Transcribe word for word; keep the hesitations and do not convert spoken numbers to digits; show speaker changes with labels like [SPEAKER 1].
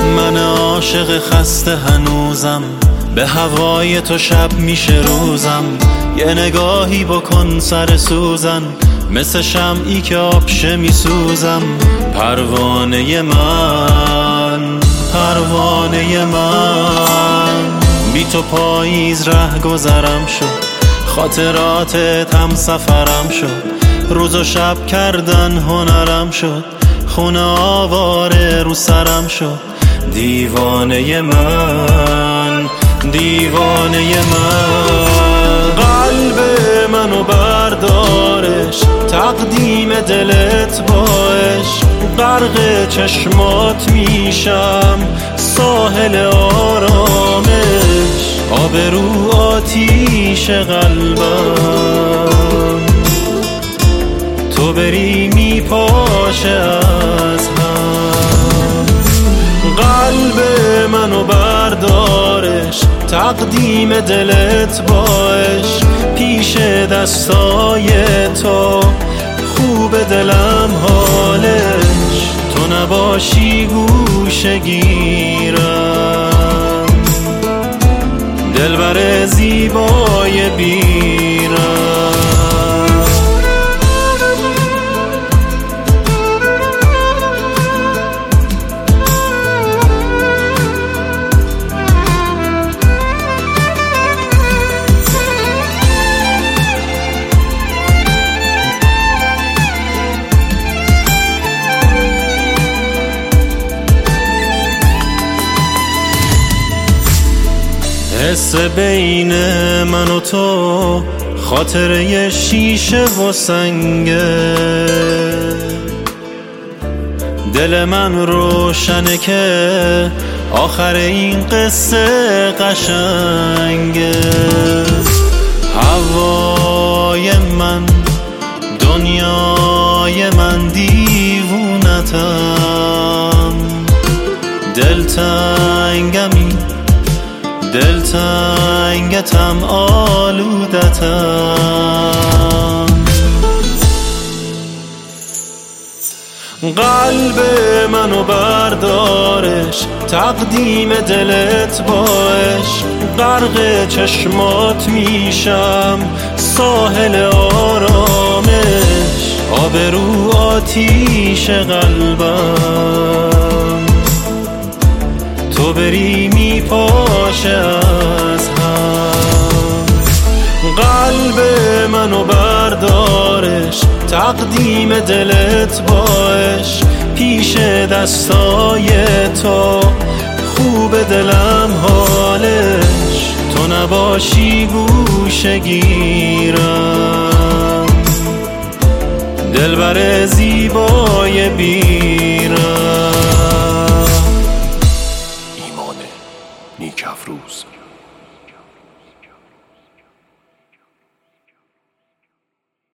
[SPEAKER 1] من عاشق خسته هنوزم، به هوای تو شب میشه روزم. یه نگاهی بکن سر سوزن، مثل شمعی که آبشه میسوزم. پروانه من، پروانه من، بی تو پاییز ره گذرم شد، خاطراتت هم سفرم شد. روز و شب کردن هنرم شد، خونه آواره رو سرم شد. دیوانه من، دیوانه من، قلب منو بردارش، تقدیم دلت باش. غرق چشمات میشم، ساحل آرامش، آبرو آتیش قلبم. تو بری میپاشه از هم، قلب منو بردارش، تقدیم دلت باش. پیش دستای تو خوب دلم حالش، تو نباشی گوشه گیرم، دلبر زیبای بیرم. حس بین من و تو، خاطره شیشه و سنگه. دل من روشنه که آخر این قصه قشنگه. هوای من، دنیای من، دیوونتم. دلتنگمی، دلتنگتم، آلودتم. قلب منو بردارش، تقدیم دلت باش. غرق چشمات میشم، ساحل آرامش، آبرو آتیش قلبم. تو بری میپاشه از هم، قلب منو بردارش، تقدیم دلت باش. پیش دستای تو خوب دلم حالش، تو نباشی گوشه گیرم، دلبر زیبای بی